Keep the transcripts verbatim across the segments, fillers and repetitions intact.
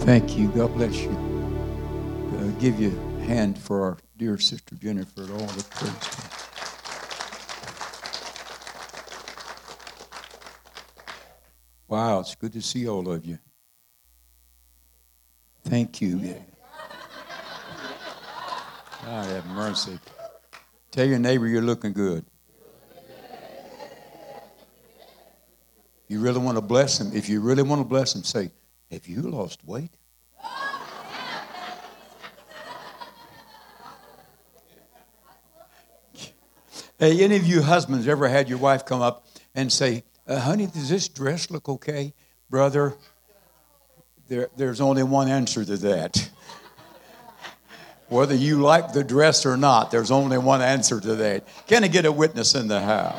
Thank you. God bless you. Uh, give you a hand for our dear sister Jennifer at all the praise. Wow, it's good to see all of you. Thank you. God have mercy. Tell your neighbor you're looking good. You really want to bless him. If you really want to bless him, say, have you lost weight? Hey, any of you husbands ever had your wife come up and say, uh, honey, does this dress look okay? Brother, there, there's only one answer to that. Whether you like the dress or not, there's only one answer to that. Can I get a witness in the house?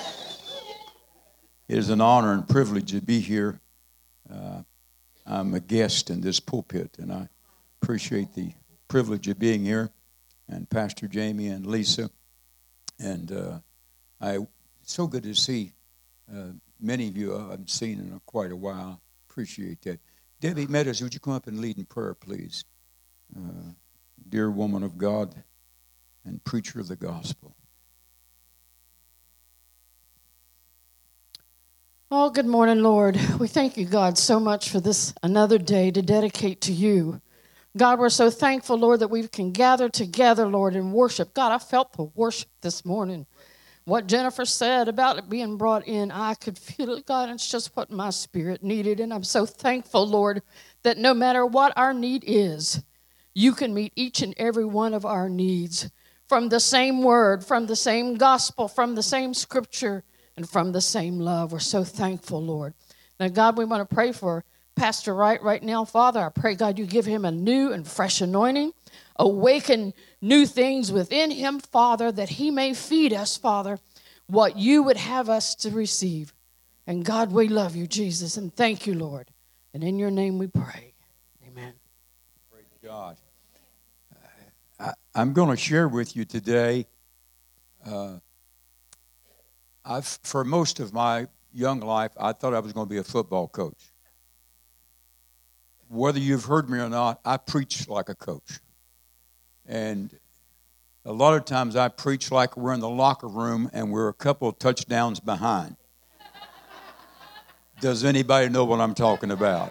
It is an honor and privilege to be here. Uh, I'm a guest in this pulpit, and I appreciate the privilege of being here. And Pastor Jamie and Lisa. And uh, I, it's so good to see uh, many of you I haven't seen in quite a while. Appreciate that. Debbie Meadows, would you come up and lead in prayer, please? Uh, dear woman of God and preacher of the gospel. Oh, good morning, Lord. We thank you, God, so much for this another day to dedicate to you. God, we're so thankful, Lord, that we can gather together, Lord, and worship. God, I felt the worship this morning. What Jennifer said about it being brought in, I could feel it, God. It's just what my spirit needed. And I'm so thankful, Lord, that no matter what our need is, you can meet each and every one of our needs from the same word, from the same gospel, from the same scripture, and from the same love. We're so thankful, Lord. Now, God, we want to pray for Pastor Wright right now, Father. I pray, God, you give him a new and fresh anointing. Awaken new things within him, Father, that he may feed us, Father, what you would have us to receive. And God, we love you, Jesus, and thank you, Lord. And in your name we pray. Amen. Praise God. I, I'm going to share with you today, uh, I've, for most of my young life, I thought I was going to be a football coach. Whether you've heard me or not, I preach like a coach. And a lot of times I preach like we're in the locker room and we're a couple of touchdowns behind. Does anybody know what I'm talking about?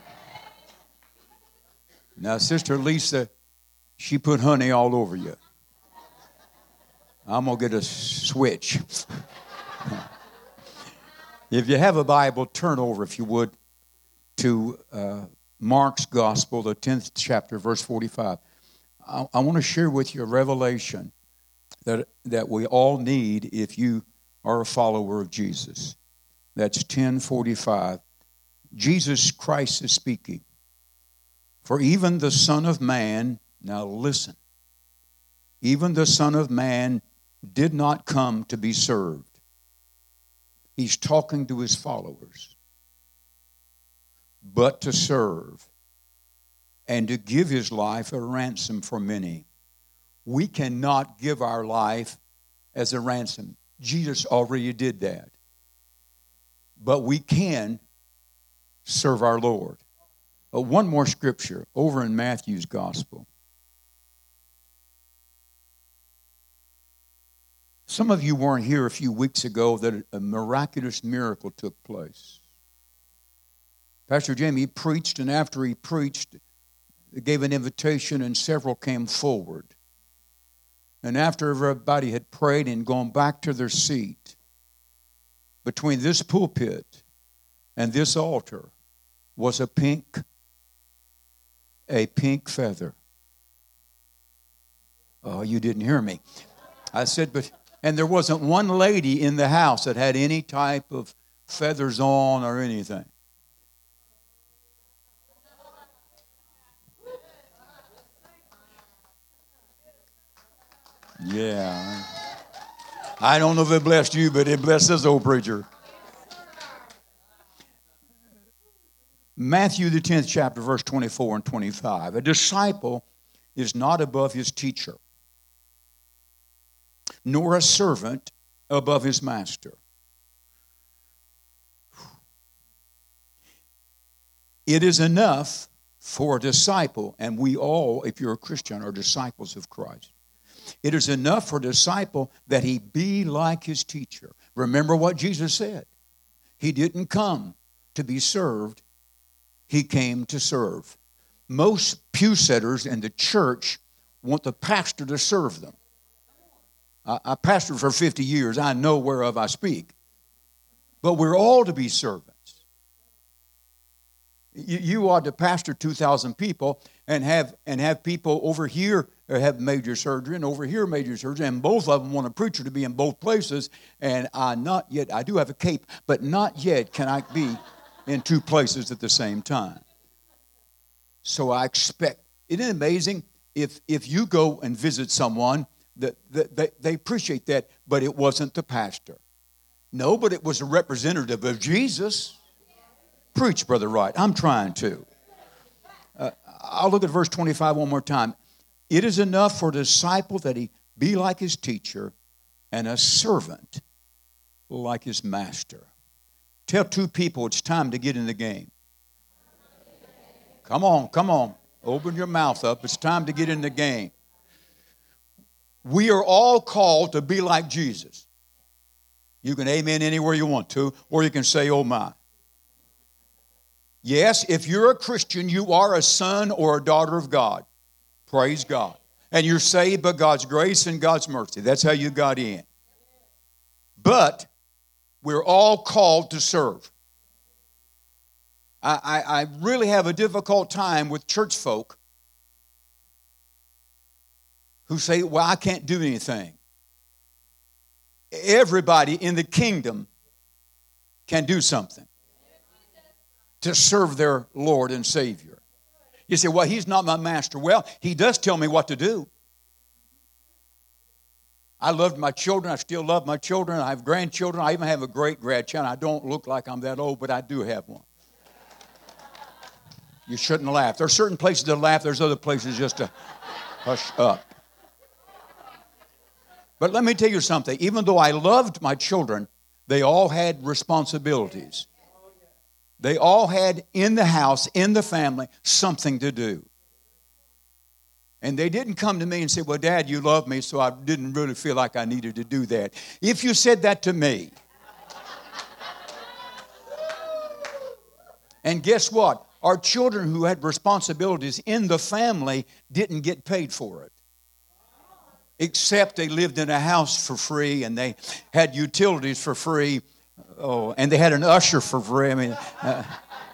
Now, Sister Lisa, she put honey all over you. I'm going to get a switch. If you have a Bible, turn over, if you would, to uh, Mark's Gospel, the tenth chapter, verse forty-five. I, I want to share with you a revelation that, that we all need if you are a follower of Jesus. That's ten forty-five. Jesus Christ is speaking. For even the Son of Man, now listen, even the Son of Man did not come to be served. He's talking to his followers. But to serve and to give his life a ransom for many. We cannot give our life as a ransom. Jesus already did that. But we can serve our Lord. Uh, one more scripture over in Matthew's Gospel. Some of you weren't here a few weeks ago that a miraculous miracle took place. Pastor Jamie preached, and after he preached, he gave an invitation, and several came forward. And after everybody had prayed and gone back to their seat, between this pulpit and this altar was a pink, a pink feather. Oh, you didn't hear me. I said, but, and there wasn't one lady in the house that had any type of feathers on or anything. Yeah. I don't know if it blessed you, but it blessed this old preacher. Matthew, the tenth chapter, verse twenty-four and twenty-five. A disciple is not above his teacher, nor a servant above his master. It is enough for a disciple, and we all, if you're a Christian, are disciples of Christ. It is enough for a disciple that he be like his teacher. Remember what Jesus said. He didn't come to be served. He came to serve. Most pew sitters in the church want the pastor to serve them. I, I pastored for fifty years. I know whereof I speak. But we're all to be servants. You, you ought to pastor two thousand people and have and have people over here have major surgery and over here major surgery, and both of them want a preacher to be in both places. And I not yet, I do have a cape, but not yet can I be in two places at the same time. So I expect, isn't it amazing if if you go and visit someone that, that, that they appreciate that, but it wasn't the pastor. No, but it was a representative of Jesus. Preach, Brother Wright. I'm trying to. Uh, I'll look at verse twenty-five one more time. It is enough for a disciple that he be like his teacher and a servant like his master. Tell two people it's time to get in the game. Come on, come on. Open your mouth up. It's time to get in the game. We are all called to be like Jesus. You can amen anywhere you want to, or you can say, oh my. Yes, if you're a Christian, you are a son or a daughter of God. Praise God. And you're saved by God's grace and God's mercy. That's how you got in. But we're all called to serve. I, I, I really have a difficult time with church folk who say, well, I can't do anything. Everybody in the kingdom can do something to serve their Lord and Savior. You say, well, he's not my master. Well, he does tell me what to do. I loved my children. I still love my children. I have grandchildren. I even have a great-grandchild. I don't look like I'm that old, but I do have one. You shouldn't laugh. There are certain places to laugh. There's other places just to hush up. But let me tell you something. Even though I loved my children, they all had responsibilities. They all had in the house, in the family, something to do. And they didn't come to me and say, well, Dad, you love me, so I didn't really feel like I needed to do that. If you said that to me, and guess what? Our children who had responsibilities in the family didn't get paid for it. Except they lived in a house for free and they had utilities for free. Oh, and they had an usher for free. I mean, uh,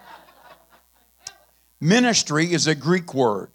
ministry is a Greek word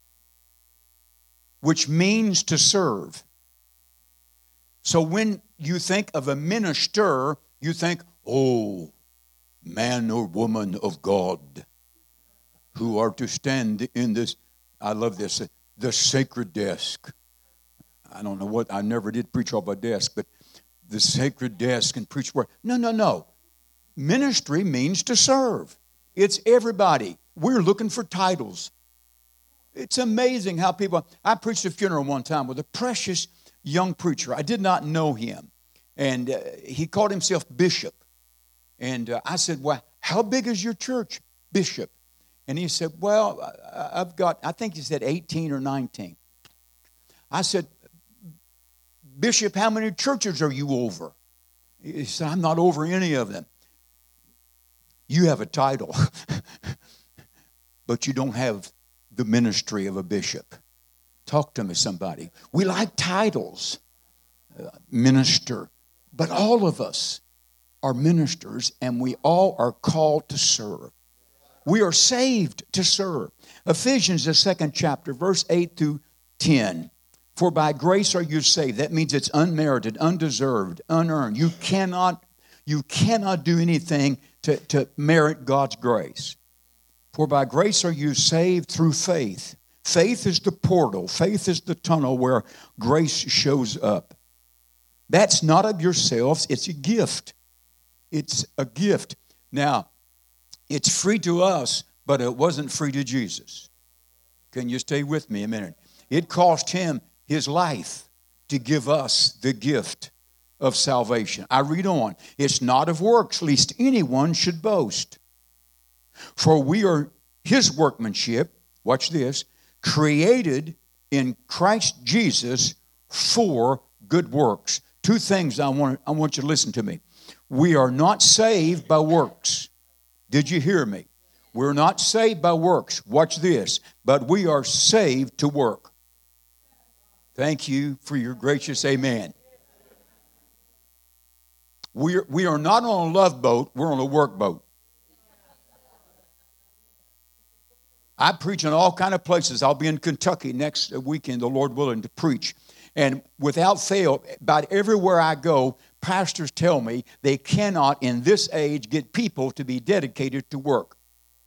which means to serve. So when you think of a minister, you think, oh, man or woman of God who are to stand in this, I love this, the sacred desk. I don't know what, I never did preach off a desk, but the sacred desk and preach word. No, no, no. Ministry means to serve. It's everybody. We're looking for titles. It's amazing how people, I preached a funeral one time with a precious young preacher. I did not know him. And uh, he called himself Bishop. And uh, I said, well, how big is your church, Bishop? And he said, well, I've got, I think he said eighteen or nineteen. I said, Bishop, how many churches are you over? He said, I'm not over any of them. You have a title, but you don't have the ministry of a bishop. Talk to me, somebody. We like titles, uh, minister, but all of us are ministers, and we all are called to serve. We are saved to serve. Ephesians, the second chapter, verse eight through ten. For by grace are you saved. That means it's unmerited, undeserved, unearned. You cannot, you cannot do anything to, to merit God's grace. For by grace are you saved through faith. Faith is the portal. Faith is the tunnel where grace shows up. That's not of yourselves. It's a gift. It's a gift. Now, it's free to us, but it wasn't free to Jesus. Can you stay with me a minute? It cost him his life to give us the gift of salvation. I read on. It's not of works, lest anyone should boast. For we are His workmanship, watch this, created in Christ Jesus for good works. Two things I want, I want you to listen to me. We are not saved by works. Did you hear me? We're not saved by works. Watch this. But we are saved to work. Thank you for your gracious amen. We are, we are not on a love boat. We're on a work boat. I preach in all kind of places. I'll be in Kentucky next weekend, the Lord willing, to preach. And without fail, about everywhere I go, pastors tell me they cannot, in this age, get people to be dedicated to work.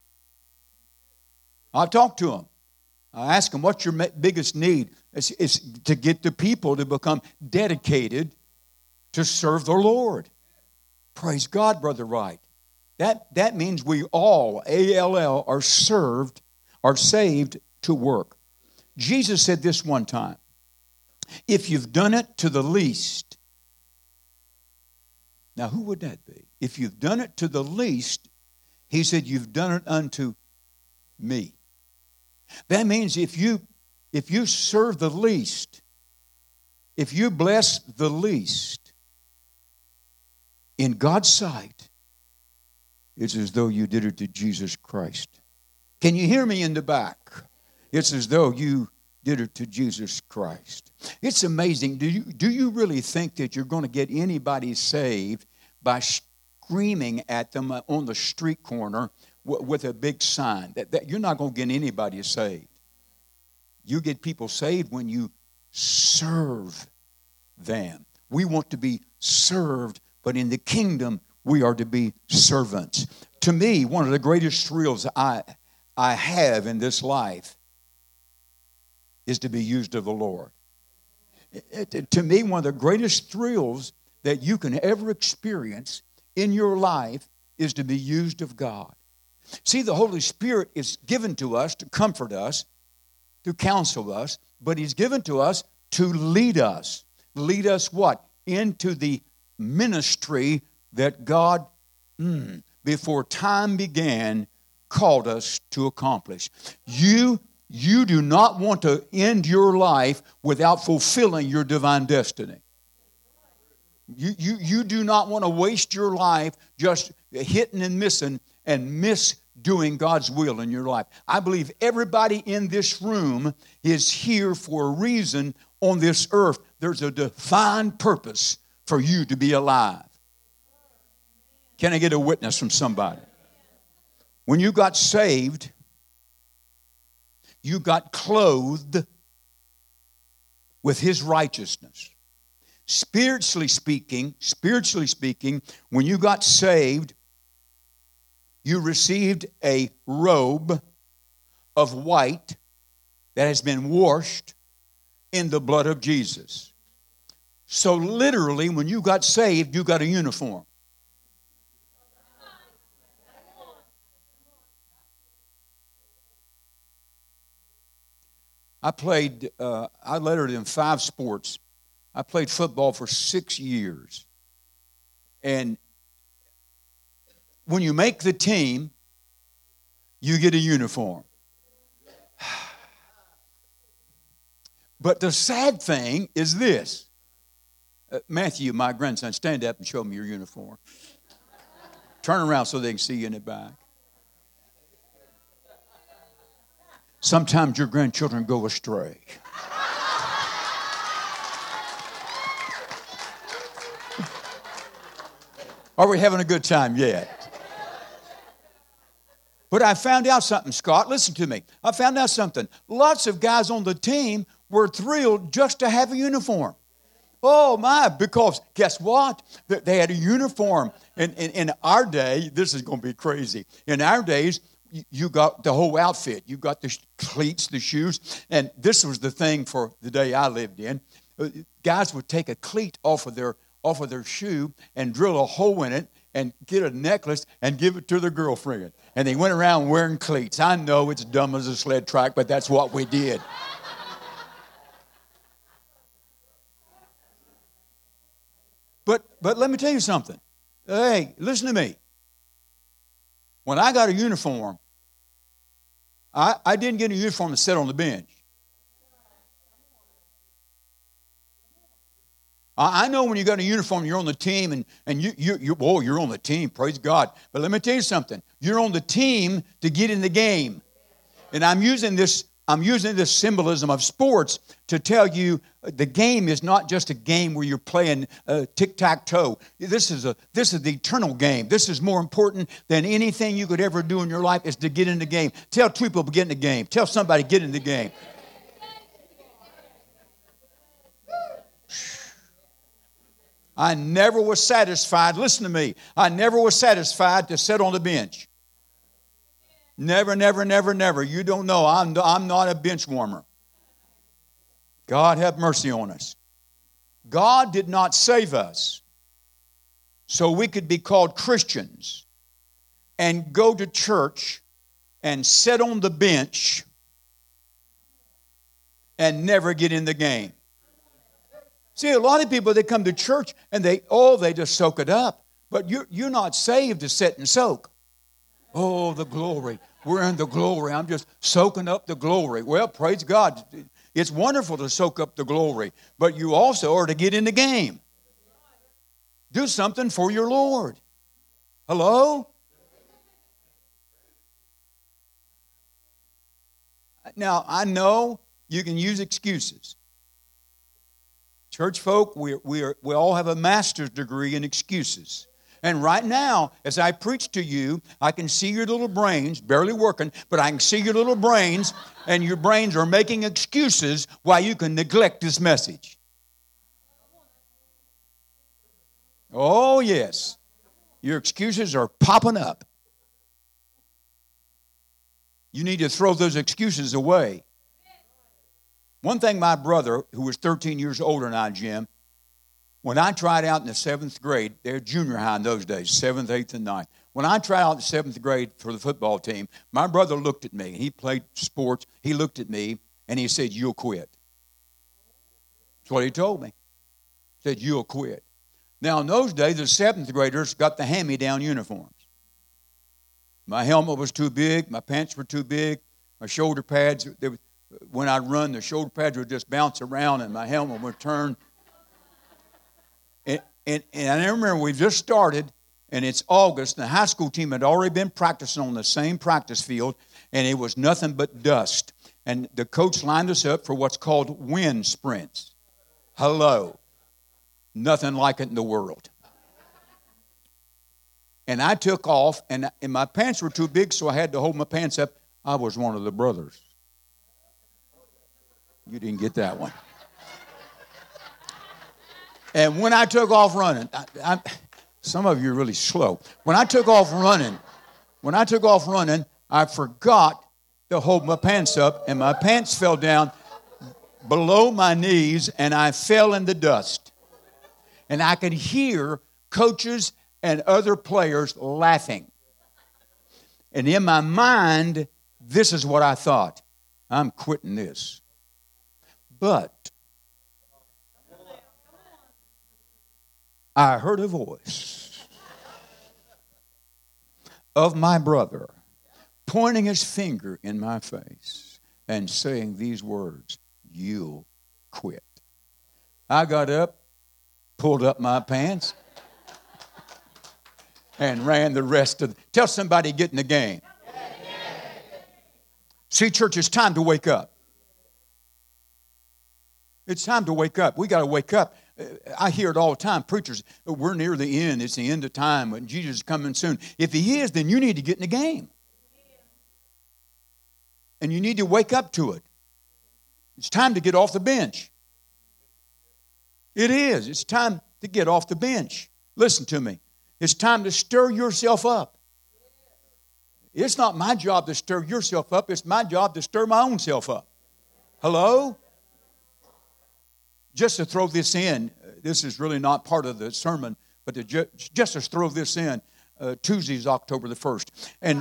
I talk to them. I ask them, what's your biggest need? It's, it's to get the people to become dedicated to serve the Lord. Praise God, Brother Wright. That, that means we all, A L L, are served, are saved to work. Jesus said this one time, if you've done it to the least. Now, who would that be? If you've done it to the least, he said, you've done it unto me. That means if you, if you serve the least, if you bless the least, in God's sight, it's as though you did it to Jesus Christ. Can you hear me in the back? It's as though you did it to Jesus Christ. It's amazing. Do you, do you really think that you're going to get anybody saved by screaming at them on the street corner with a big sign? That, that you're not going to get anybody saved. You get people saved when you serve them. We want to be served, but in the kingdom, we are to be servants. To me, one of the greatest thrills I, I have in this life is to be used of the Lord. It, it, to me, one of the greatest thrills that you can ever experience in your life is to be used of God. See, the Holy Spirit is given to us to comfort us, to counsel us, but He's given to us to lead us. Lead us what? Into the ministry that God, mm, before time began, called us to accomplish. You, you do not want to end your life without fulfilling your divine destiny. You, you, you do not want to waste your life just hitting and missing and miss doing God's will in your life. I believe everybody in this room is here for a reason on this earth. There's a divine purpose for you to be alive. Can I get a witness from somebody? When you got saved, you got clothed with His righteousness. Spiritually speaking, spiritually speaking, when you got saved, you received a robe of white that has been washed in the blood of Jesus. So literally, when you got saved, you got a uniform. I played, uh, I lettered in five sports. I played football for six years. And when you make the team, you get a uniform. But the sad thing is this. Uh, Matthew, my grandson, stand up and show me your uniform. Turn around so they can see you in the back. Sometimes your grandchildren go astray. Are we having a good time yet? But I found out something, Scott. Listen to me. I found out something. Lots of guys on the team were thrilled just to have a uniform. Oh, my, because guess what? They had a uniform. In, in, in our day, this is going to be crazy. In our days, you got the whole outfit. You got the cleats, the shoes. And this was the thing for the day I lived in. Guys would take a cleat off of their off of their shoe and drill a hole in it and get a necklace and give it to their girlfriend. And they went around wearing cleats. I know it's dumb as a sled track, but that's what we did. But but let me tell you something. Hey, listen to me. When I got a uniform, I, I didn't get a uniform to sit on the bench. I, I know when you got a uniform, you're on the team, and, and you, you, you, oh, you're on the team, praise God. But let me tell you something. You're on the team to get in the game. And I'm using this I'm using this symbolism of sports to tell you the game is not just a game where you're playing uh, tic-tac-toe. This is a this is the eternal game. This is more important than anything you could ever do in your life is to get in the game. Tell two people, get in the game. Tell somebody, get in the game. I never was satisfied. Listen to me. I never was satisfied to sit on the bench. Never, never, never, never. You don't know. I'm, I'm not a bench warmer. God have mercy on us. God did not save us so we could be called Christians and go to church and sit on the bench and never get in the game. See, a lot of people, they come to church and they, oh, they just soak it up. But you're, you're not saved to sit and soak. Oh, the glory. We're in the glory. I'm just soaking up the glory. Well, praise God. It's wonderful to soak up the glory, but you also are to get in the game. Do something for your Lord. Hello? Now, I know you can use excuses. Church folk, we, we, are, we all have a master's degree in excuses. And right now, as I preach to you, I can see your little brains, barely working, but I can see your little brains, and your brains are making excuses why you can neglect this message. Oh, yes. Your excuses are popping up. You need to throw those excuses away. One thing my brother, who was thirteen years older than I, Jim, when I tried out in the seventh grade, they're junior high in those days, seventh, eighth, and ninth. When I tried out in the seventh grade for the football team, my brother looked at me. He played sports. He looked at me, and he said, "You'll quit." That's what he told me. He said, "You'll quit." Now, in those days, the seventh graders got the hand-me-down uniforms. My helmet was too big. My pants were too big. My shoulder pads, they were, when I'd run, the shoulder pads would just bounce around, and my helmet would turn. And, and, and I remember we just started, and it's August, and the high school team had already been practicing on the same practice field, and it was nothing but dust. And the coach lined us up for what's called wind sprints. Hello. Nothing like it in the world. And I took off, and, and my pants were too big, so I had to hold my pants up. I was one of the brothers. You didn't get that one. And when I took off running, I, I, some of you are really slow. When I took off running, when I took off running, I forgot to hold my pants up, and my pants fell down below my knees, and I fell in the dust. And I could hear coaches and other players laughing. And in my mind, this is what I thought. I'm quitting this. But I heard a voice of my brother pointing his finger in my face and saying these words, "You'll quit." I got up, pulled up my pants, and ran the rest of the... Tell somebody, get in the game. See, church, it's time to wake up. It's time to wake up. We got to wake up. I hear it all the time. Preachers, we're near the end. It's the end of time. When Jesus is coming soon. If he is, then you need to get in the game. And you need to wake up to it. It's time to get off the bench. It is. It's time to get off the bench. Listen to me. It's time to stir yourself up. It's not my job to stir yourself up. It's my job to stir my own self up. Hello? Just to throw this in, this is really not part of the sermon, but to ju- just to throw this in, uh, Tuesday's October the first. And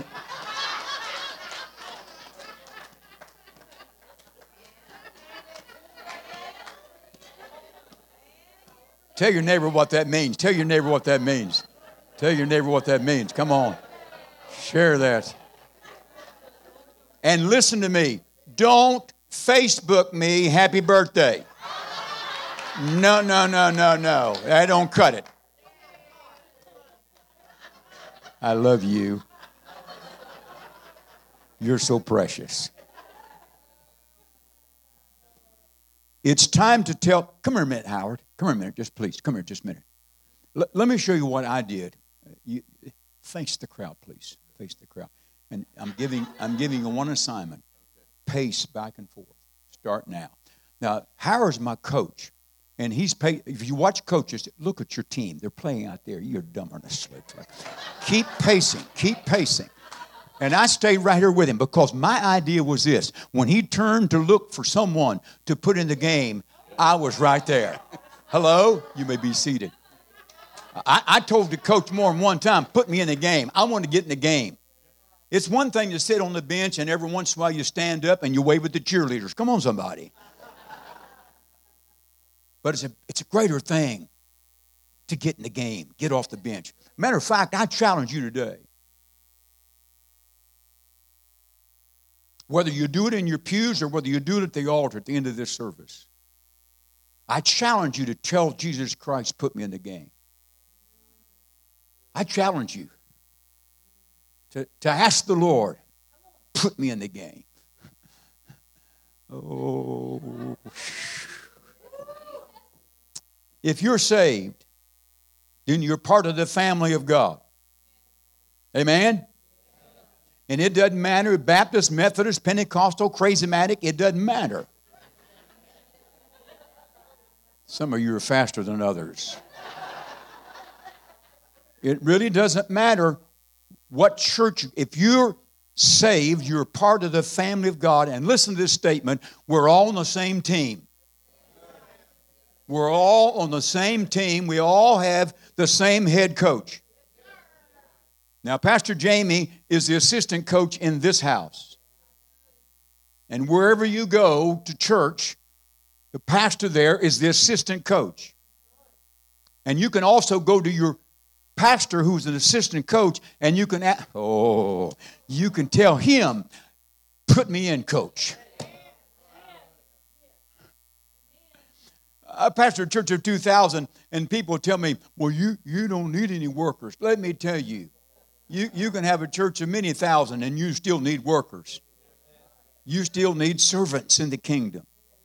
tell your neighbor what that means. Tell your neighbor what that means. Tell your neighbor what that means. Come on. Share that. And listen to me. Don't Facebook me happy birthday. No, no, no, no, no. I don't cut it. I love you. You're so precious. It's time to tell. Come here a minute, Howard. Come here a minute, just please. Come here just a minute. L- let me show you what I did. You, face the crowd, please. Face the crowd. And I'm giving I'm giving you one assignment. Pace back and forth. Start now. Now, Howard's my coach. And he's paid. If you watch coaches, look at your team. They're playing out there. You're dumber than a slip. Keep pacing. Keep pacing. And I stayed right here with him because my idea was this. When he turned to look for someone to put in the game, I was right there. Hello? You may be seated. I, I told the coach more than one time, put me in the game. I want to get in the game. It's one thing to sit on the bench and every once in a while you stand up and you wave at the cheerleaders. Come on, somebody. But it's a, it's a greater thing to get in the game, get off the bench. Matter of fact, I challenge you today. Whether you do it in your pews or whether you do it at the altar at the end of this service, I challenge you to tell Jesus Christ, put me in the game. I challenge you to, to ask the Lord, put me in the game. Oh. If you're saved, then you're part of the family of God. Amen? And it doesn't matter, Baptist, Methodist, Pentecostal, Charismatic, it doesn't matter. Some of you are faster than others. It really doesn't matter what church. If you're saved, you're part of the family of God. And listen to this statement, we're all on the same team. We're all on the same team. We all have the same head coach. Now, Pastor Jamie is the assistant coach in this house. And wherever you go to church, the pastor there is the assistant coach. And you can also go to your pastor who's an assistant coach and you can, oh, you can tell him, put me in, coach. I pastor a church of two thousand, and people tell me, well, you, you don't need any workers. Let me tell you, you, you can have a church of many thousand, and you still need workers. You still need servants in the kingdom.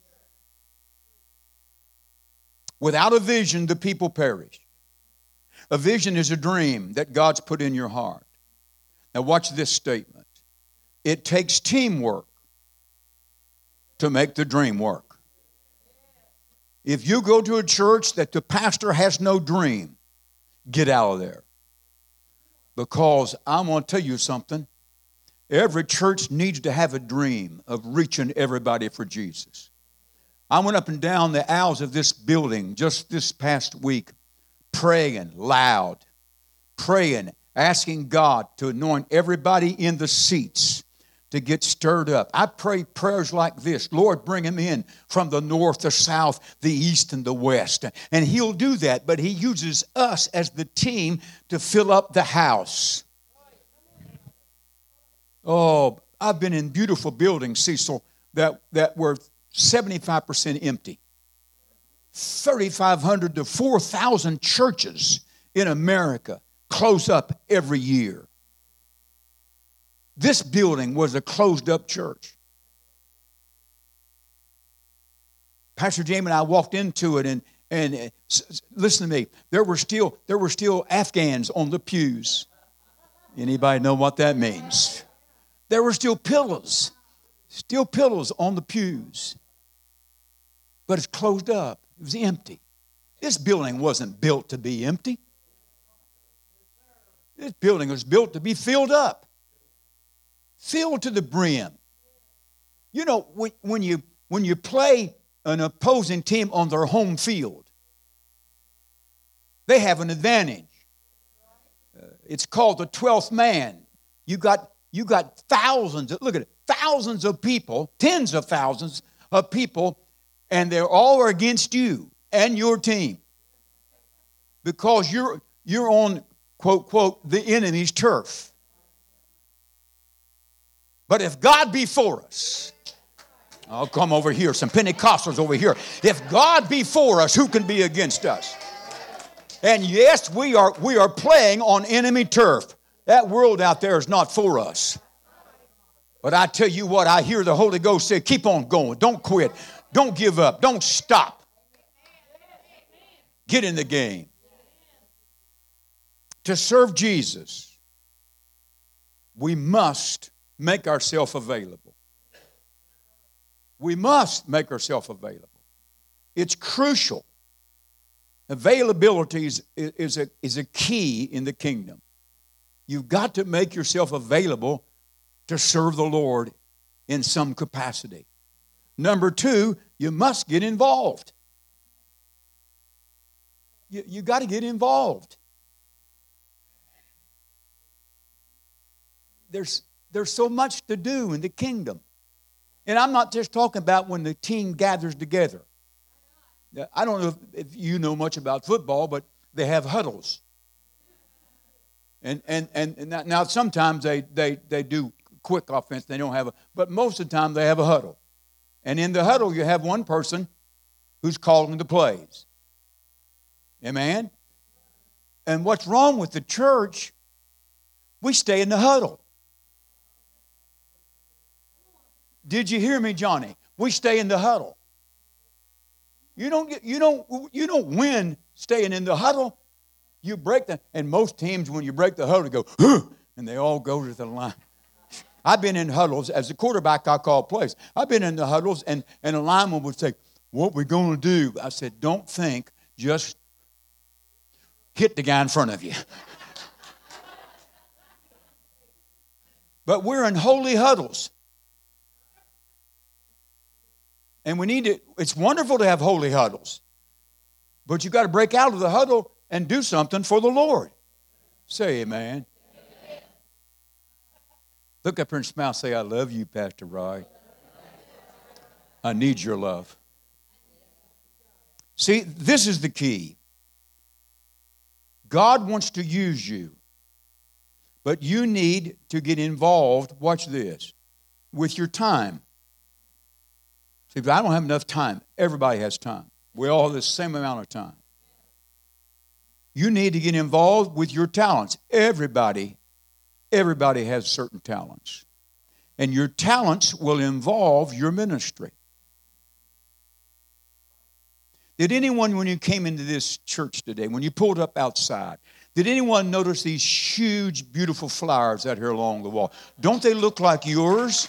Without a vision, the people perish. A vision is a dream that God's put in your heart. Now watch this statement. It takes teamwork to make the dream work. If you go to a church that the pastor has no dream, get out of there. Because I'm going to tell you something. Every church needs to have a dream of reaching everybody for Jesus. I went up and down the aisles of this building just this past week, praying loud, praying, asking God to anoint everybody in the seats to get stirred up. I pray prayers like this. Lord, bring him in from the north, the south, the east, and the west. And he'll do that, but he uses us as the team to fill up the house. Oh, I've been in beautiful buildings, Cecil, that, that were seventy-five percent empty. thirty-five hundred to four thousand churches in America close up every year. This building was a closed-up church. Pastor Jamie and I walked into it, and and uh, listen to me. There were still there were still Afghans on the pews. Anybody know what that means? There were still pillows, still pillows on the pews, but it's closed up. It was empty. This building wasn't built to be empty. This building was built to be filled up. Filled to the brim. You know, when, when you when you play an opposing team on their home field, they have an advantage. Uh, it's called the twelfth man. You got you got thousands. Look at it, thousands of people, tens of thousands of people, and they're all against you and your team because you're you're on quote quote the enemy's turf. But if God be for us, I'll come over here, some Pentecostals over here. If God be for us, who can be against us? And yes, we are, we are playing on enemy turf. That world out there is not for us. But I tell you what, I hear the Holy Ghost say, keep on going. Don't quit. Don't give up. Don't stop. Get in the game. To serve Jesus, we must make ourselves available. We must make ourselves available. It's crucial. Availability is, is, a, is a key in the kingdom. You've got to make yourself available to serve the Lord in some capacity. Number two, you must get involved. You, you got to get involved. There's, there's so much to do in the kingdom. And I'm not just talking about when the team gathers together. I don't know if, if you know much about football, but they have huddles. And and and now, now sometimes they, they, they do quick offense. They don't have a, but most of the time they have a huddle. And in the huddle you have one person who's calling the plays. Amen? And what's wrong with the church, we stay in the huddle. Did you hear me, Johnny? We stay in the huddle. You don't get, you don't you don't win staying in the huddle. You break the and most teams when you break the huddle go, huh, and they all go to the line. I've been in huddles as a quarterback. I call plays. I've been in the huddles and and a lineman would say, "What we going to do?" I said, "Don't think, just hit the guy in front of you." But we're in holy huddles. And we need to, it's wonderful to have holy huddles. But you've got to break out of the huddle and do something for the Lord. Say amen. Amen. Look up here and smile. Say, I love you, Pastor Roy. I need your love. See, this is the key. God wants to use you. But you need to get involved, watch this, with your time. See, if I don't have enough time, everybody has time. We all have the same amount of time. You need to get involved with your talents. Everybody, everybody has certain talents. And your talents will involve your ministry. Did anyone, when you came into this church today, when you pulled up outside, did anyone notice these huge, beautiful flowers out here along the wall? Don't they look like yours?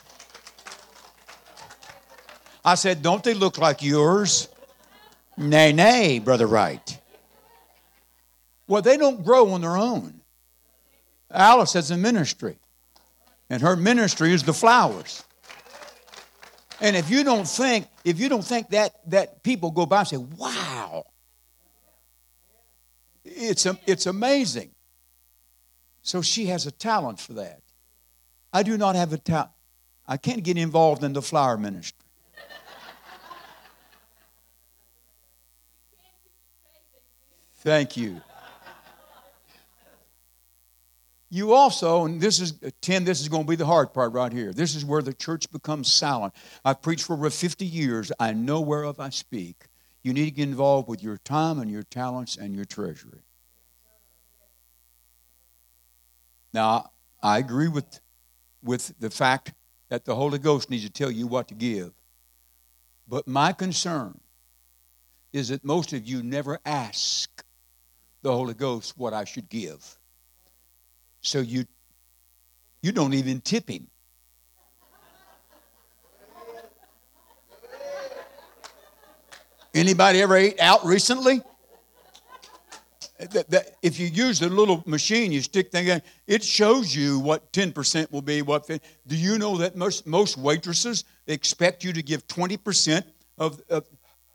I said, don't they look like yours? Nay, nay, Brother Wright. Well, they don't grow on their own. Alice has a ministry. And her ministry is the flowers. And if you don't think, if you don't think that, that people go by and say, wow, it's, it's amazing. So she has a talent for that. I do not have a talent. I can't get involved in the flower ministry. Thank you. You also, and this is, Tim, this is going to be the hard part right here. This is where the church becomes silent. I've preached for over fifty years. I know whereof I speak. You need to get involved with your time and your talents and your treasury. Now, I agree with, with the fact that the Holy Ghost needs to tell you what to give. But my concern is that most of you never ask the Holy Ghost what I should give. So you, you don't even tip him. Anybody ever ate out recently? That, that, if you use the little machine, you stick thing in, it shows you what ten percent will be. What do you know that most, most waitresses expect you to give twenty percent of, of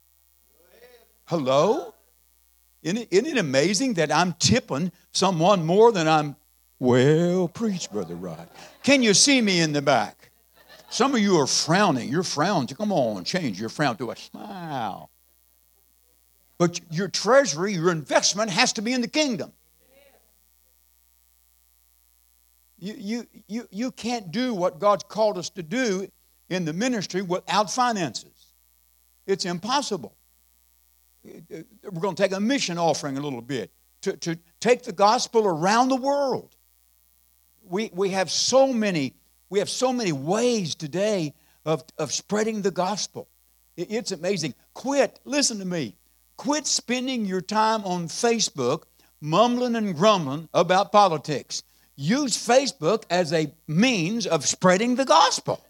hello? Isn't it, isn't it amazing that I'm tipping someone more than I'm, well, preach, Brother Rod. Can you see me in the back? Some of you are frowning. You're frowning. Come on, change your frown to a smile. But your treasury, your investment has to be in the kingdom. You, you, you, you can't do what God's called us to do in the ministry without finances. It's impossible. We're going to take a mission offering a little bit to, to take the gospel around the world. We, we have so many, we have so many ways today of, of spreading the gospel. It, it's amazing. Quit, listen to me, quit spending your time on Facebook mumbling and grumbling about politics. Use Facebook as a means of spreading the gospel.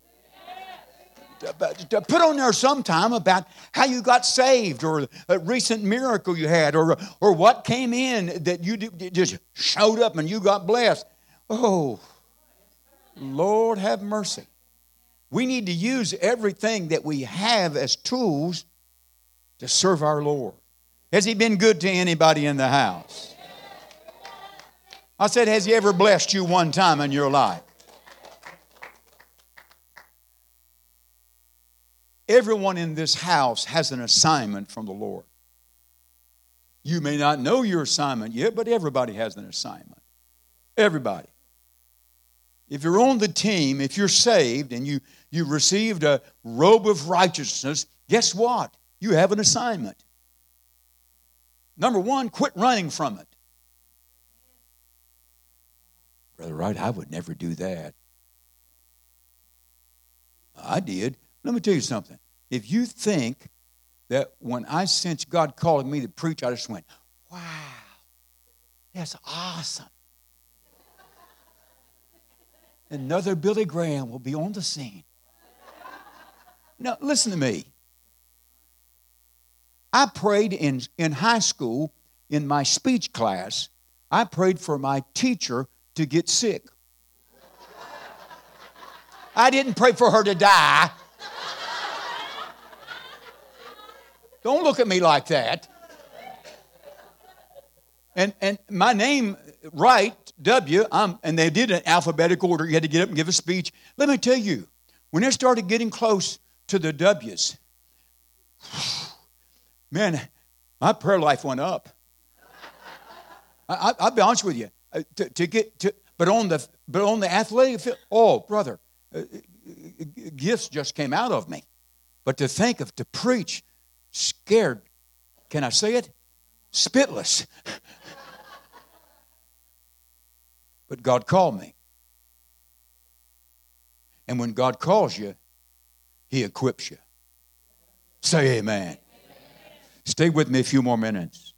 To put on there sometime about how you got saved, or a recent miracle you had, or, or what came in that you just showed up and you got blessed. Oh, Lord have mercy. We need to use everything that we have as tools to serve our Lord. Has He been good to anybody in the house? I said, has He ever blessed you one time in your life? Everyone in this house has an assignment from the Lord. You may not know your assignment yet, but everybody has an assignment. Everybody. If you're on the team, if you're saved and you, you received a robe of righteousness, guess what? You have an assignment. Number one, quit running from it. Brother Wright, I would never do that. I did. Let me tell you something. If you think that when I sensed God calling me to preach, I just went, wow, that's awesome. Another Billy Graham will be on the scene. Now, listen to me. I prayed in, in high school, in my speech class, I prayed for my teacher to get sick. I didn't pray for her to die. Don't look at me like that. And and my name, Wright, W, I'm, and they did an alphabetical order. You had to get up and give a speech. Let me tell you, when it started getting close to the W's, man, my prayer life went up. I, I, I'll be honest with you. Uh, to, to get to, but on the but on the athletic field, oh brother, uh, gifts just came out of me. But to think of to preach, scared, can I say it? Spitless. But God called me. And when God calls you, He equips you. Say amen. Amen. Stay with me a few more minutes.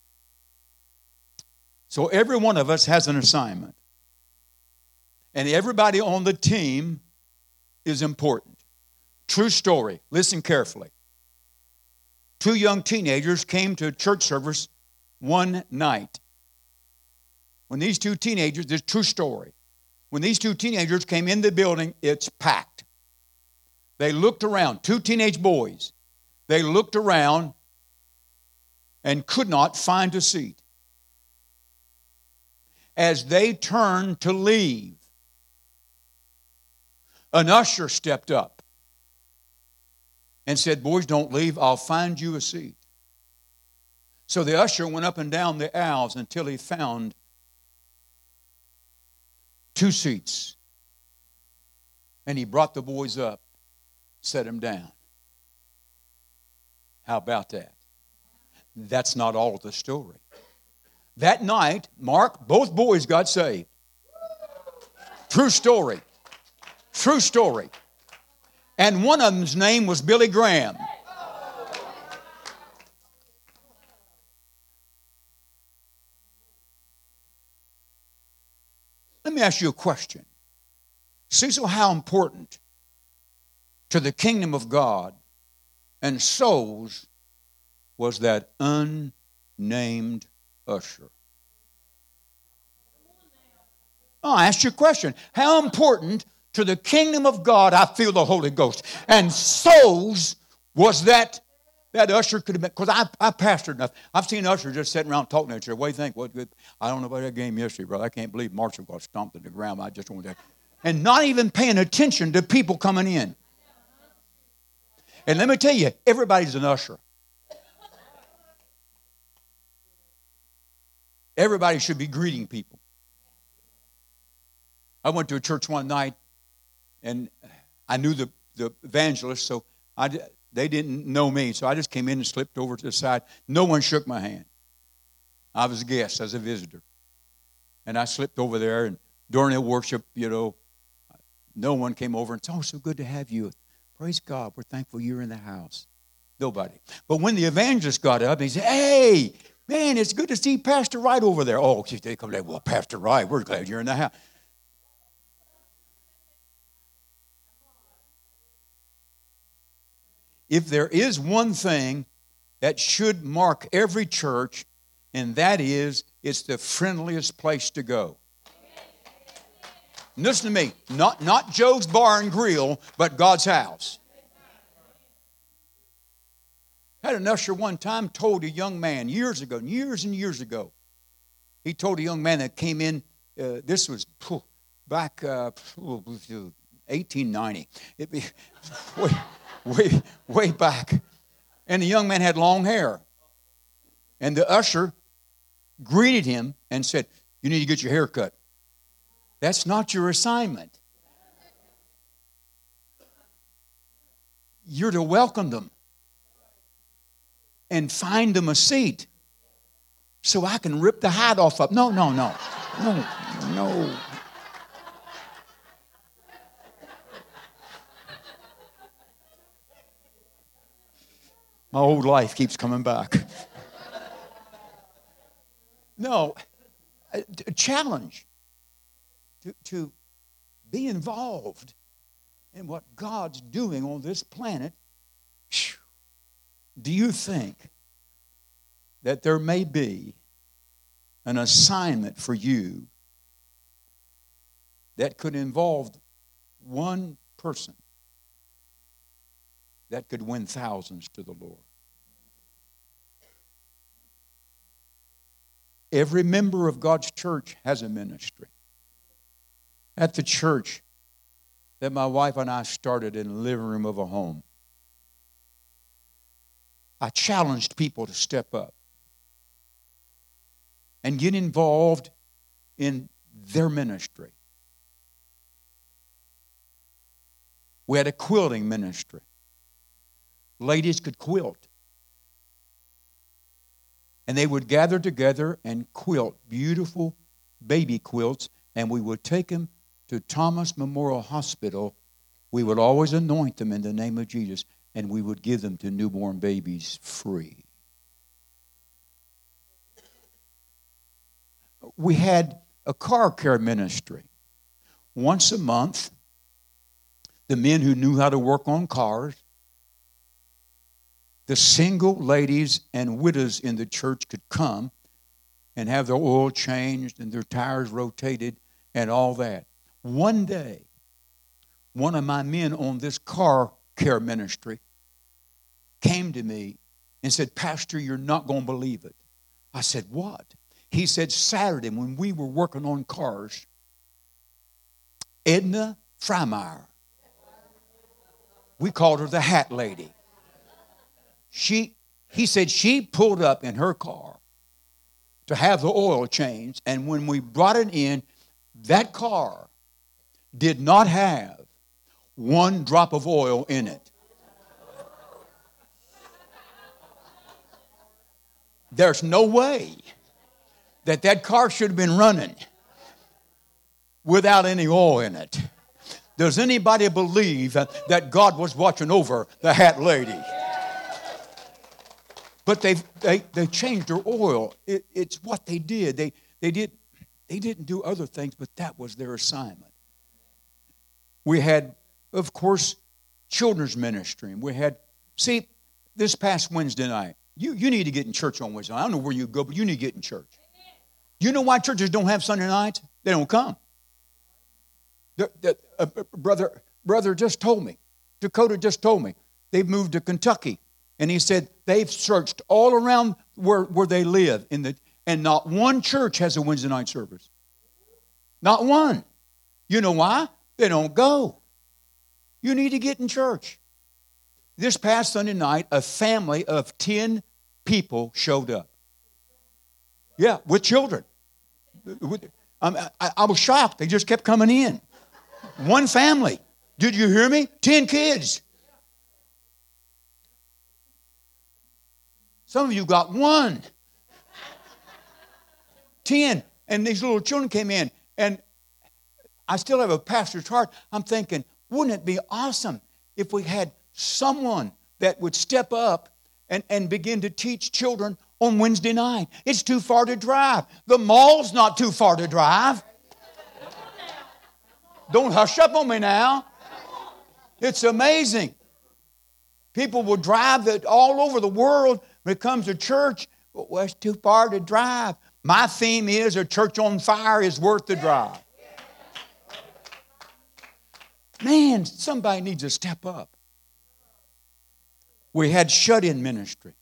So every one of us has an assignment. And everybody on the team is important. True story. Listen carefully. Two young teenagers came to a church service one night. When these two teenagers, this is a true story. When these two teenagers came in the building, it's packed. They looked around, two teenage boys. They looked around and could not find a seat. As they turned to leave, an usher stepped up and said, boys, don't leave. I'll find you a seat. So the usher went up and down the aisles until he found two seats. And he brought the boys up, set them down. How about that? That's not all of the story. That night, Mark, both boys got saved. True story. True story. And one of them's name was Billy Graham. Let me ask you a question. Cecil, how important to the kingdom of God and souls was that unnamed usher? Oh, I asked you a question. How important to the kingdom of God, I feel the Holy Ghost, and souls was that that usher could have been, because I, I pastored enough. I've seen ushers just sitting around talking to each other. What do you think? What, what, I don't know about that game yesterday, brother. I can't believe Marshall got stomped in the ground. I just wanted that. And not even paying attention to people coming in. And let me tell you, everybody's an usher. Everybody should be greeting people. I went to a church one night, and I knew the, the evangelist, so I, they didn't know me. So I just came in and slipped over to the side. No one shook my hand. I was a guest, I was a visitor. And I slipped over there, and during the worship, you know, no one came over and said, oh, so good to have you. Praise God, we're thankful you're in the house. Nobody. But when the evangelist got up, he said, hey, man, it's good to see Pastor Wright over there. Oh, they come like, well, Pastor Wright, we're glad you're in the house. If there is one thing that should mark every church, and that is, it's the friendliest place to go. Listen to me, not, not Joe's Bar and Grill, but God's house. I had an usher one time told a young man years ago, years and years ago, he told a young man that came in, uh, this was phew, back uh, eighteen ninety, it be, way, way, way back, and the young man had long hair, and the usher greeted him and said, you need to get your hair cut. That's not your assignment. You're to welcome them and find them a seat so I can rip the hat off of. No, no, no, no, no. My old life keeps coming back. No, a, a challenge to, to be involved in what God's doing on this planet. Do you think that there may be an assignment for you that could involve one person that could win thousands to the Lord? Every member of God's church has a ministry. At the church that my wife and I started in the living room of a home, I challenged people to step up and get involved in their ministry. We had a quilting ministry. Ladies could quilt. And they would gather together and quilt beautiful baby quilts, and we would take them to Thomas Memorial Hospital. We would always anoint them in the name of Jesus, and we would give them to newborn babies free. We had a car care ministry. Once a month, the men who knew how to work on cars, the single ladies and widows in the church could come and have their oil changed and their tires rotated and all that. One day, one of my men on this car care ministry came to me and said, Pastor, you're not going to believe it. I said, what? He said, Saturday when we were working on cars, Edna Freimeyer, we called her the Hat Lady. She, he said she pulled up in her car to have the oil changed, and when we brought it in, that car did not have one drop of oil in it. There's no way that that car should have been running without any oil in it. Does anybody believe that God was watching over the Hat Lady? But they they they changed their oil. It, it's what they did. They they did they didn't do other things, but that was their assignment. We had, of course, children's ministry. We had, see, this past Wednesday night, you, you need to get in church on Wednesday night. I don't know where you go, but you need to get in church. You know why churches don't have Sunday nights? They don't come. The, the, uh, brother, brother just told me, Dakota just told me, they've moved to Kentucky. And he said they've searched all around where, where they live, in the, and not one church has a Wednesday night service. Not one. You know why? They don't go. You need to get in church. This past Sunday night, a family of ten people showed up. Yeah, with children. Um, I, I was shocked. They just kept coming in. One family. Did you hear me? Ten kids. Some of you got one. Ten. And these little children came in. And I still have a pastor's heart. I'm thinking, wouldn't it be awesome if we had someone that would step up and, and begin to teach children on Wednesday night? It's too far to drive. The mall's not too far to drive. Don't hush up on me now. It's amazing. People will drive it all over the world when it comes to church. Well, it's too far to drive. My theme is a church on fire is worth the drive. Man, somebody needs to step up. We had shut-in ministry.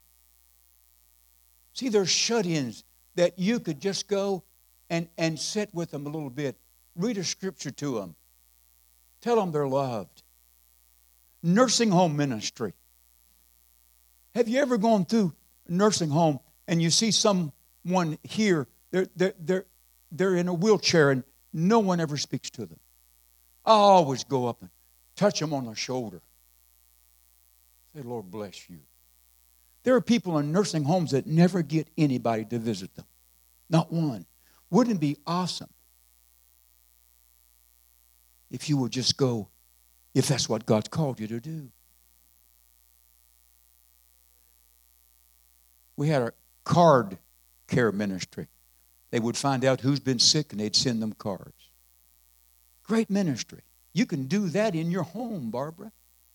See, there's shut-ins that you could just go and, and sit with them a little bit. Read a scripture to them. Tell them they're loved. Nursing home ministry. Have you ever gone through a nursing home and you see someone here, they're, they're, they're, they're in a wheelchair and no one ever speaks to them? I always go up and touch them on the shoulder. Say, Lord bless you. There are people in nursing homes that never get anybody to visit them. Not one. Wouldn't it be awesome if you would just go, if that's what God's called you to do? We had a card care ministry. They would find out who's been sick and they'd send them cards. Great ministry. You can do that in your home, Barbara.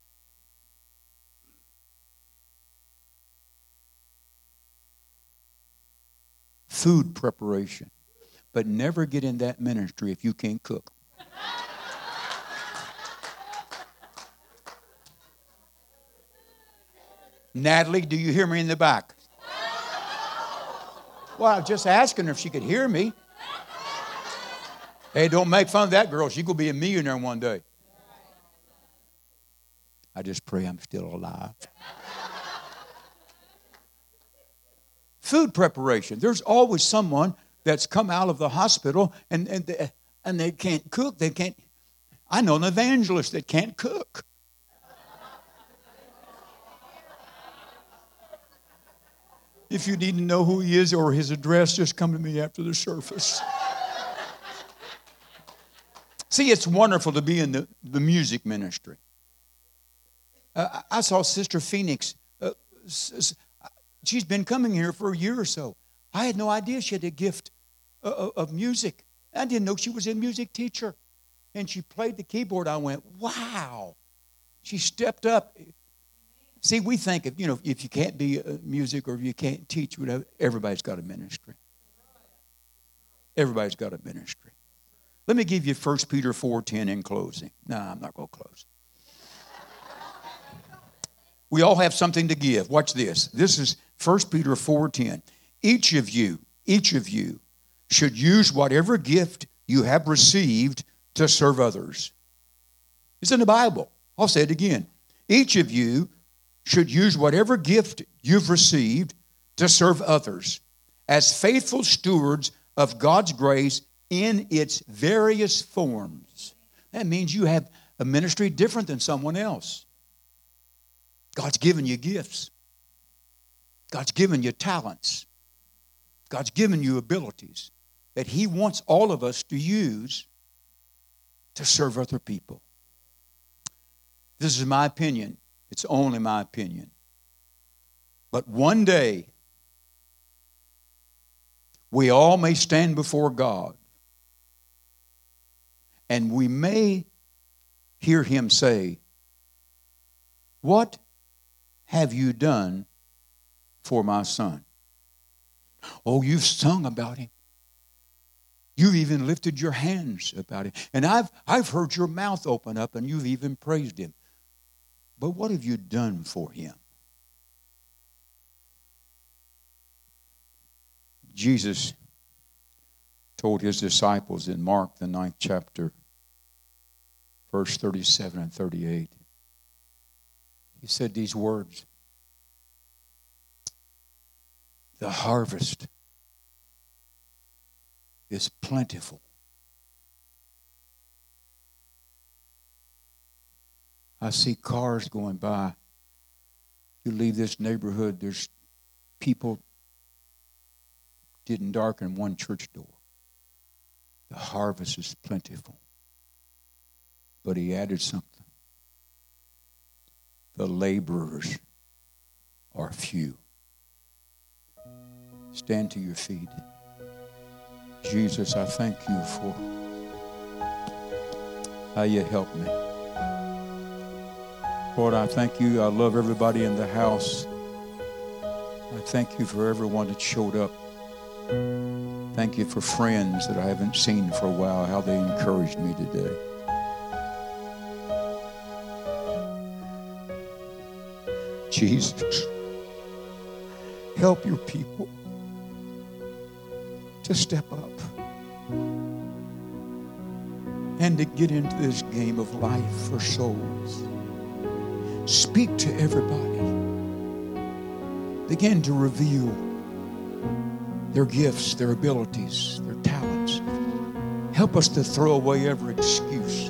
Food preparation. But never get in that ministry if you can't cook. Natalie, do you hear me in the back? Well, I was just asking her if she could hear me. Hey, don't make fun of that girl. She's going to be a millionaire one day. I just pray I'm still alive. Food preparation. There's always someone that's come out of the hospital and, and, they, and they can't cook. They can't. I know an evangelist that can't cook. If you need to know who he is or his address, just come to me after the service. See, it's wonderful to be in the, the music ministry. Uh, I saw Sister Phoenix. Uh, she's been coming here for a year or so. I had no idea she had a gift of, of music. I didn't know she was a music teacher. And she played the keyboard. I went, wow. She stepped up. See, we think, if, you know, if you can't be uh, music or if you can't teach, whatever, everybody's got a ministry. Everybody's got a ministry. Let me give you First Peter four ten in closing. No, I'm not going to close. We all have something to give. Watch this. This is First Peter four ten. Each of you, each of you should use whatever gift you have received to serve others. It's in the Bible. I'll say it again. Each of you should use whatever gift you've received to serve others as faithful stewards of God's grace in its various forms. That means you have a ministry different than someone else. God's given you gifts. God's given you talents. God's given you abilities that He wants all of us to use to serve other people. This is my opinion. It's only my opinion. But one day, we all may stand before God, and we may hear Him say, "What have you done for my son?" Oh, you've sung about him. You've even lifted your hands about him. And I've, I've heard your mouth open up and you've even praised him. But what have you done for him? Jesus told his disciples in Mark, the ninth chapter, verse thirty-seven and thirty-eight. He said these words, "The harvest is plentiful. I see cars going by. You leave this neighborhood, there's people didn't darken one church door. The harvest is plentiful. But he added something. The laborers are few. Stand to your feet. Jesus, I thank you for how you help me. Lord, I thank you. I love everybody in the house. I thank you for everyone that showed up. Thank you for friends that I haven't seen for a while, how they encouraged me today. Jesus, help your people to step up and to get into this game of life for souls. Speak to everybody. Begin to reveal their gifts, their abilities, their talents. Help us to throw away every excuse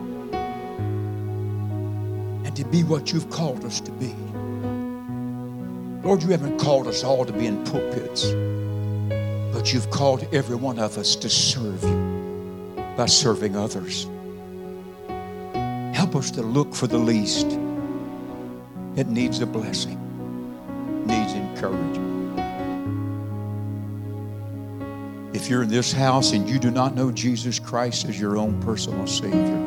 and to be what you've called us to be. Lord, you haven't called us all to be in pulpits, but you've called every one of us to serve you by serving others. Help us to look for the least. It needs a blessing, needs encouragement. If you're in this house and you do not know Jesus Christ as your own personal Savior,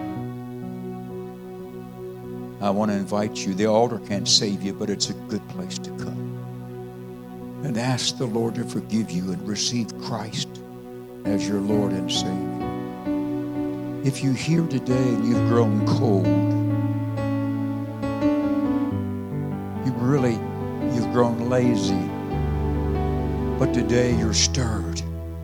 I want to invite you. The altar can't save you, but it's a good place to come and ask the Lord to forgive you and receive Christ as your Lord and Savior. If you're here today and you've grown cold, really, you've grown lazy, but today you're stirred.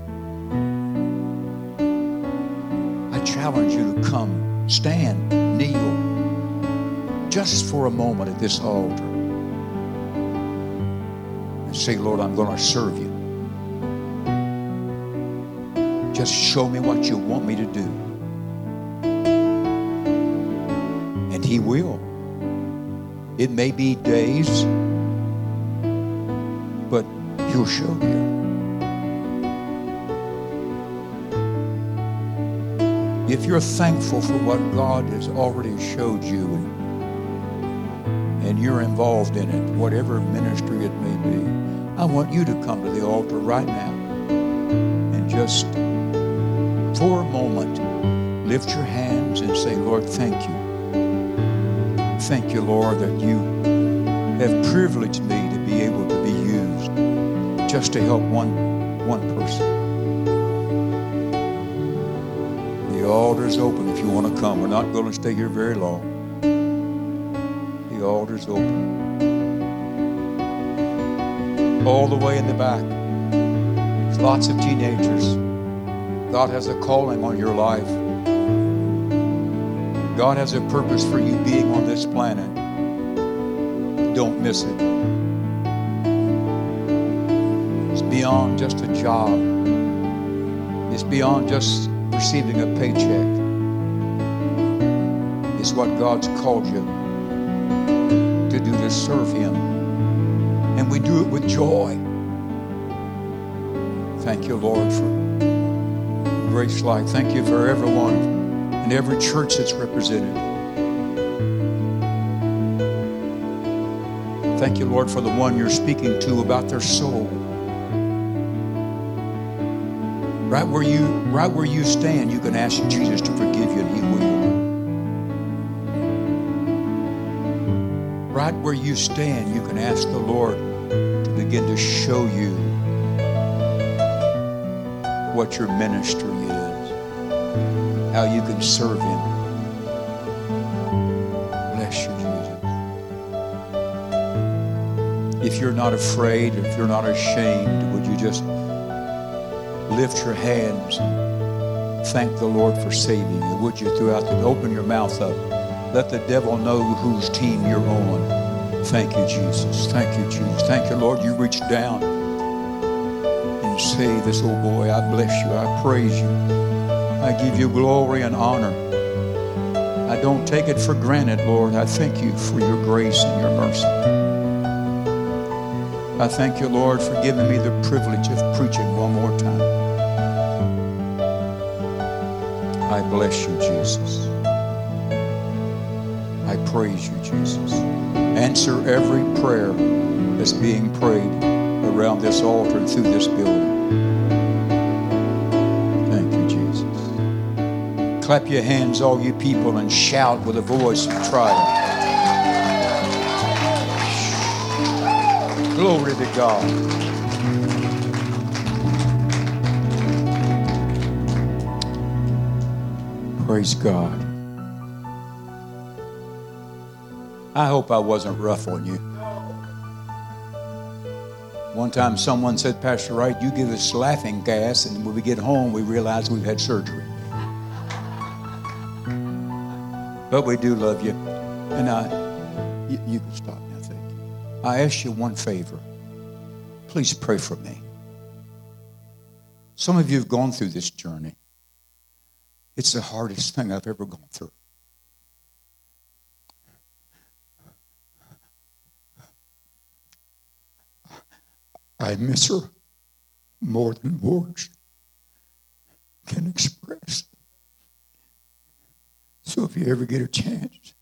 I challenge you to come, stand, kneel, just for a moment at this altar and say, Lord, I'm going to serve you. Just show me what you want me to do. And he will. It may be days, but he'll show you. If you're thankful for what God has already showed you and, and you're involved in it, whatever ministry it may be, I want you to come to the altar right now and just for a moment lift your hands and say, Lord, thank you. Thank you, Lord, that you have privileged me to be able to be used just to help one, one person. The altar's open if you want to come. We're not going to stay here very long. The altar's open. All the way in the back, there's lots of teenagers. God has a calling on your life. God has a purpose for you being on this planet. Don't miss it. It's beyond just a job. It's beyond just receiving a paycheck. It's what God's called you to do, to serve Him. And we do it with joy. Thank you, Lord, for Grace Life. Thank you for everyone and every church that's represented. Thank you, Lord, for the one you're speaking to about their soul. Right where you, right where you stand, you can ask Jesus to forgive you, and He will. Right where you stand, you can ask the Lord to begin to show you what your ministry is, how you can serve Him. Bless you, Jesus. If you're not afraid, if you're not ashamed, would you just lift your hands and thank the Lord for saving you? Would you throughout the, open your mouth up. Let the devil know whose team you're on. Thank you, Jesus. Thank you, Jesus. Thank you, Lord. You reached down and and say this, oh boy, I bless you, I praise you, I give you glory and honor. I don't take it for granted, Lord. I thank you for your grace and your mercy. I thank you, Lord, for giving me the privilege of preaching one more time. I bless you, Jesus. I praise you, Jesus. Answer every prayer that's being prayed around this altar and through this building. Thank you, Jesus. Clap your hands, all you people, and shout with a voice of triumph. Glory to God. Praise God. I hope I wasn't rough on you. One time someone said, Pastor Wright, you give us laughing gas, and when we get home, we realize we've had surgery. But we do love you. And I, you, you can stop now, thank you. I ask you one favor. Please pray for me. Some of you have gone through this journey. It's the hardest thing I've ever gone through. I miss her more than words can express. So if you ever get a chance,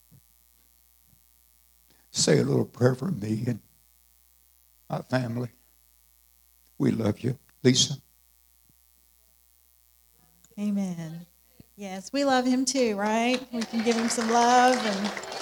say a little prayer for me and my family. We love you. Lisa. Amen. Yes, we love him too, right? We can give him some love and